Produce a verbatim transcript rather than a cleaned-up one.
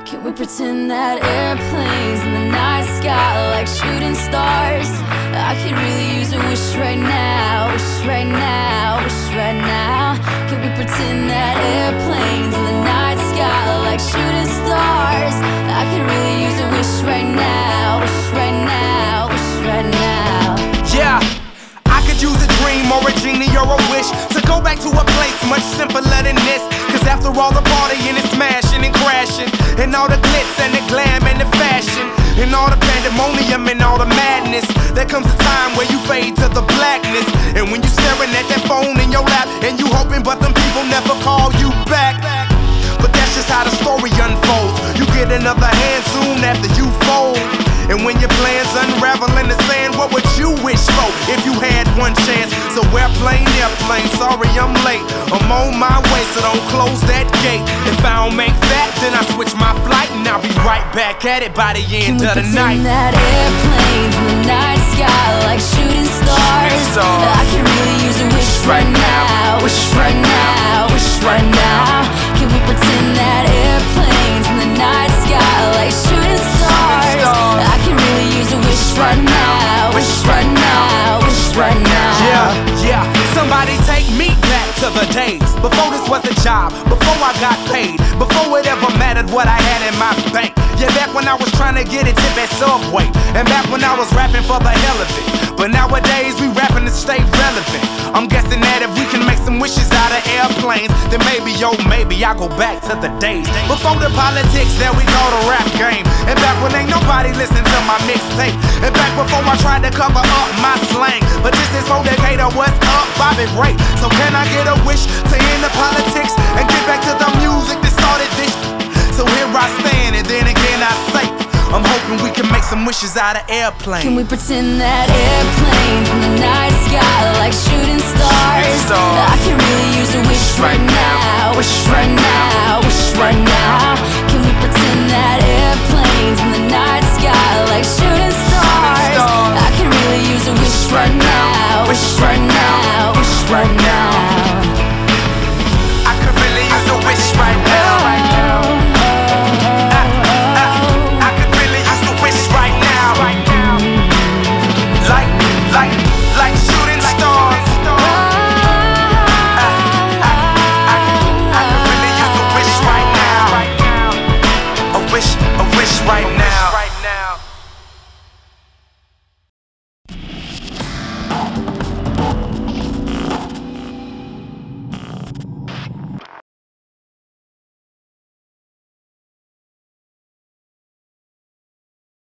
Can we pretend that airplanes in the night sky are like shooting stars? I could really use a wish right now, wish right now, wish right now. Can we pretend that airplanes in the night sky are like shooting stars? I could really use a wish right now, wish right now, wish right now. Yeah, I could use a dream or a genie or a wish to go back to a place much simpler than this. Cause after all the partying and smashing and crashing, and all the glitz and the glam and the fashion, and all the pandemonium and all the madness, there comes a time where you fade to the blackness. And when you staring at that phone in your lap, and you hoping but them people never call you back. But that's just how the story unfolds. You get another hand soon after you fold. And when your plans unravel in the sand, what would you wish for if you had one chance? So airplane, airplane, sorry I'm late. I'm on my way, so don't close that gate. If I don't make that, then I switch my flight, and I'll be right back at it by the end of the night. Can we pretend that airplanes in the night sky are like shooting stars? I can really use a wish right now, wish right now, wish right now. Can we pretend that airplanes in the night sky are like shooting stars? I can really use a wish right now, wish right now, wish right now. Yeah, yeah, somebody take me back to the days before this was a job, before I got paid, before it ever mattered what I had in my bank. Yeah, back when I was trying to get a tip at Subway, and back when I was rapping for the hell of it. But nowadays we rapping to stay relevant. I'm guessing that if we can make some wishes out of airplanes, then maybe, yo, maybe I'll go back to the days before the politics, there we go, the rap game. And back when ain't nobody listen to my mixtape, and back before I tried to cover up my slang. But this is for Decatur, what's up, Bobby Ray? So can I get a wish to end the politics and get back to the music that started this? So here I stand, and then again I say, I'm hoping we can make some wishes out of airplanes. Can we pretend that airplanes in the night sky are like shooting stars? I can really use a wish right now, wish right now, wish right now. Can we pretend that airplanes in the night sky are like shooting stars? I can really use a wish right now, wish right now.